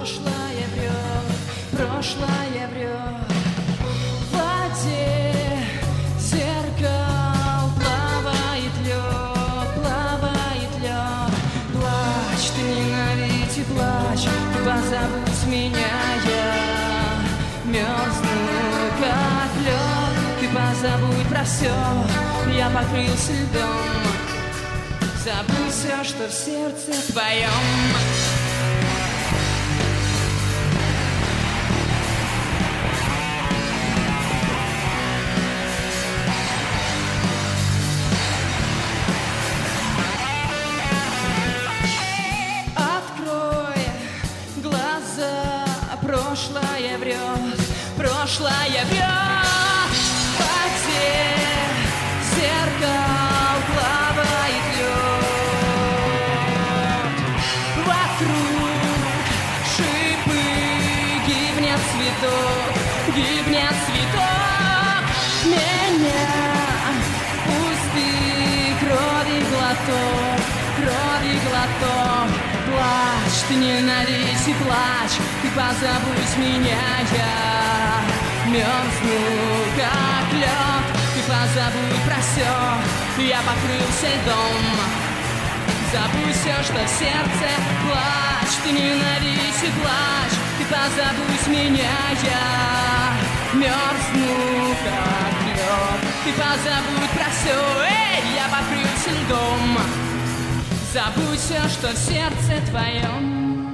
Прошлое врет, прошлое врет. В воде зеркал плавает лед, плавает лед. Плачь, ты ненавидь и плачь, ты позабудь меня, я мерзну, как лед. Ты позабудь про все, я покрылся льдом. Забудь все, что в сердце твоем. Открой глаза, прошлое врет, прошлое врет. В воде зеркал плавает лед. Вокруг шипы гибнет цветок, гибнет цветок. Меня пустый крови глоток, крови глоток. Плачь, ты ненавидь и плачь, ты позабудь меня, я мерзну, как лед. Ты позабудь про все, я покрылся льдом. Забудь все, что в сердце. Плачь, ты ненавидь и плачь, ты позабудь меня, я мерзну, как лед. Ты позабудь про все, я покрылся льдом. Забудь все, что в сердце твоем.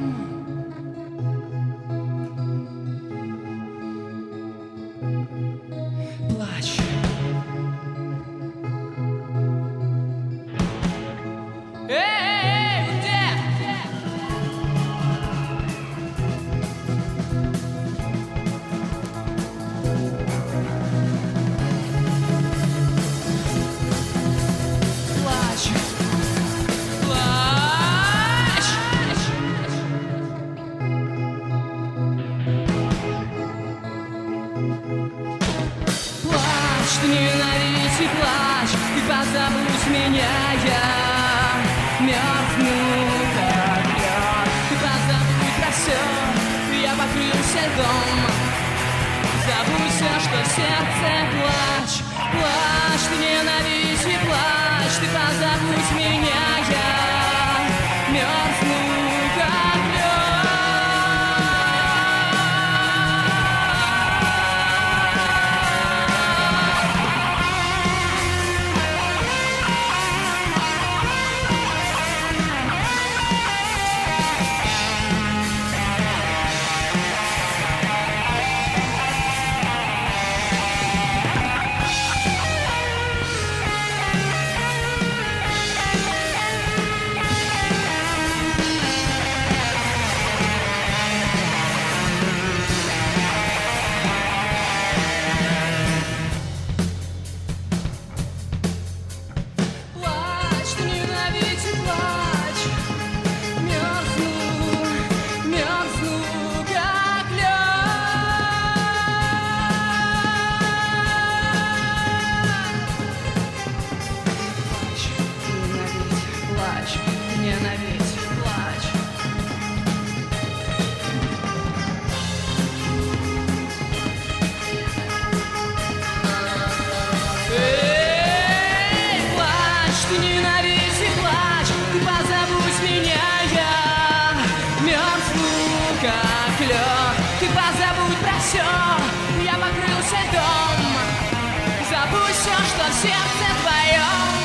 Плачь. Эй, где? Плачь. Плачь. Плачь, ты ненавидь и плачь, ты позабудь меня, я мерзну, как лед. Ты позабудь про все, я покрылся льдом. Забудь все, что в сердце. Плачь, плачь, ты ненавидь и плачь, ты позабудь меня, я мерзну, как лед. Плачь, ты ненавидь и плачь, мерзну, мерзну, как лед. Плачь, ненавидь, плачь, эй, плачь, ты ненавидь и плачь, ты позабудь меня, я мерзну, как лед. Ты позабудь про все, я покрылся льдом. Забудь все, что в сердце твоем.